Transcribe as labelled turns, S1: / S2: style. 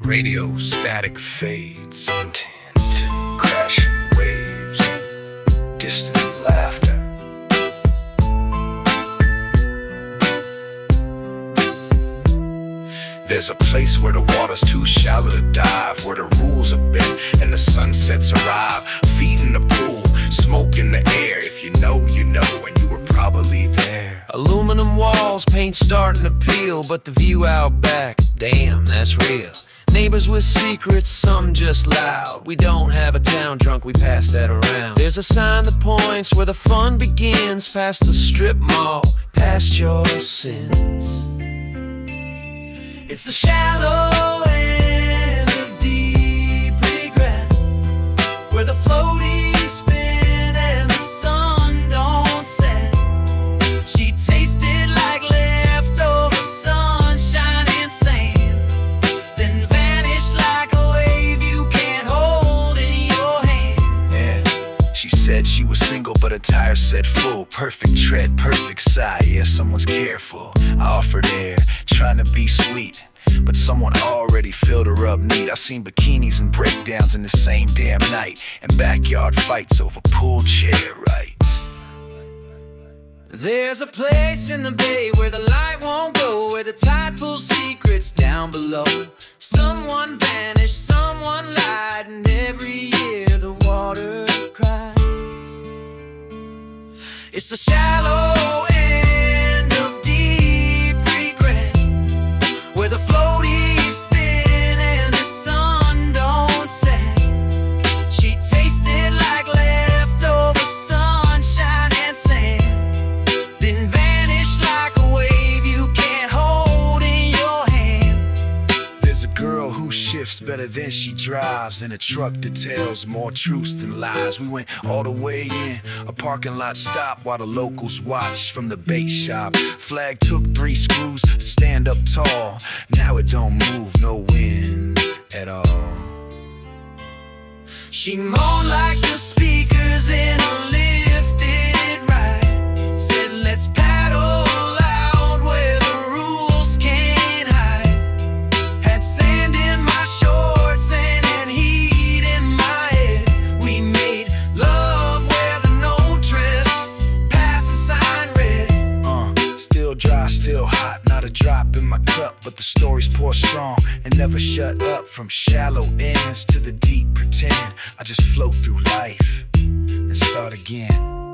S1: Radio static fades, intent, crashing waves, distant laughter. There's a place where the water's too shallow to dive, where the rules are bent and the sunsets arrive. Feet in the pool, smoke in the air. If you know, you know, and you were probably there.
S2: Aluminum walls, paint starting to peel, but the view out back, damn, that's real. Neighbors with secrets, some just loud. We don't have a town drunk, we pass that around. There's a sign that points where the fun begins, past the strip mall, past your sins. It's the shallow end of deep regret, where the floaties spin and the sun don't set. She tasted like leftover sunshine and sand, then vanished like a wave you can't hold in your hand.
S1: Yeah, she said she was single, but her tire said full. Perfect tread, perfect sigh, yeah, someone's careful. I offered air, trying to be sweet, but someone already filled her up neat. I seen bikinis and breakdowns in the same damn night, and backyard fights over pool chair rights.
S2: There's a place in the bay where the light won't go, where the tide pulls secrets down below. Someone vanished, someone lied, and every year the water cries. It's the shallow end of deep regret, where the floaties spin and the sun don't set. She tasted like leftover sunshine and sand, then vanished like a wave you can't hold in your hand.
S1: There's a girl who shifts better than she drives, in a truck that tells more truths than lies. We went all the way in, a parking lot stop, while the locals watched from the bait shop. Flag took 3 screws to stand up tall. Now it don't move, no wind at all.
S2: She moaned like the speakers in a lifted ride, said let's paddle out where the rules can't hide. Had sand in my shorts and heat in my head. We made love where the no dress passing sign read.
S1: Still dry, still hot, not a drop in my cup, but the stories pour strong and never shut up. From shallow ends to the deep pretend, I just float through life and start again.